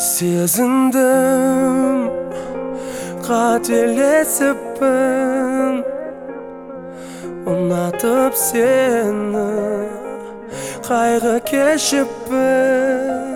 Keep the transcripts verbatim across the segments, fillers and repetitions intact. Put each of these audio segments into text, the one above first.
Сезіндім, қателесіппін, ұнатып сені, қайғы кешіппін.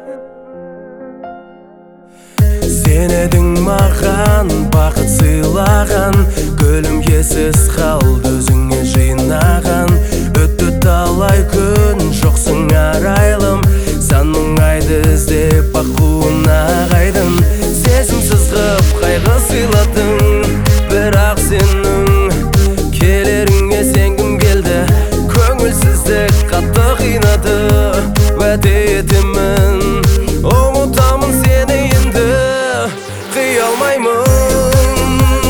Сен едің маған бақыт сыйлаған, гүлім ессіз қалды өзіңе жинаған. Өтті талай күн, жоқсың арайлым, сан мұңайды іздеп бақуына қайдым. Сезімсіз ғып қайғы сыйладың, бірақ сенің келеріңе сенгім келді. Көңілсіздік қатты қинады, уәде етемін, ұмытамын сені енді. Қия алмаймын,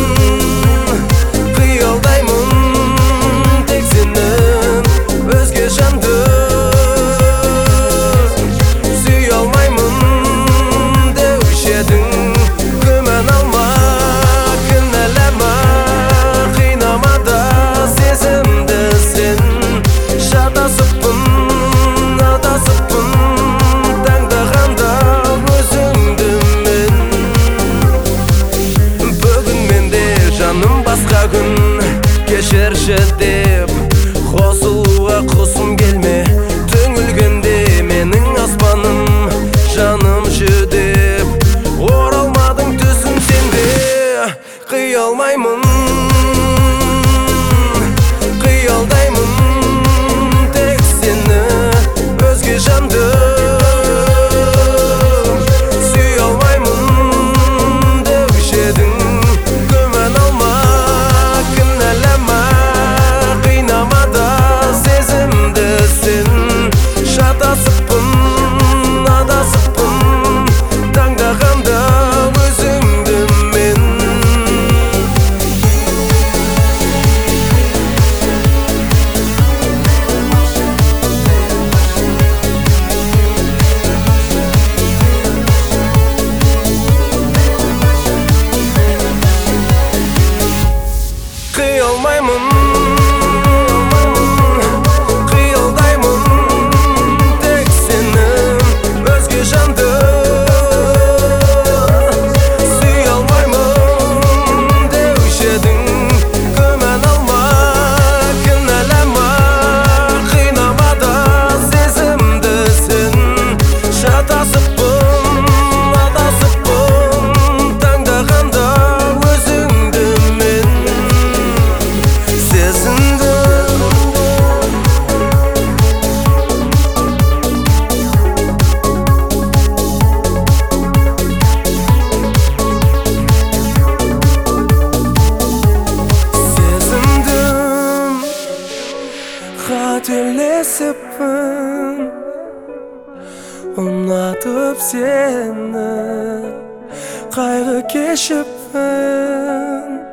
қиялдаймын тек сенің өзге жанды. Сүй алмаймын деуші едің, күмән алма, кінәлама, қинама да сезімді сен. Шатасыппын, адасыппын, таңдағанда өзіңді мен. Бүгін менде жаным басқа күн, кешірші деп қосылуға құсым келме. Түңілгенде менің аспаным, жаным жүдеп оралмадың түсін сенде. Қия алмаймын, қиялдаймын тек сені өзге жанды. Сүй алмаймын деуші едің, күмән алма, кінәлама, қинама да сезімді сен. Шатасыппын, адасыппын, таңдағанда өзіңді мен. Қия алмаймын, қиялдаймын тек сені өзге жанды. Сүй алмаймын деуші едің, күмән алма, кінәлама, қинама да сезімді сен. Шатасыппын, адасыппын, таңдағанда өзіңді мен. Сезіндім, сезіндім, қателесіппін, ұнатып сені, қайғы кешіппін.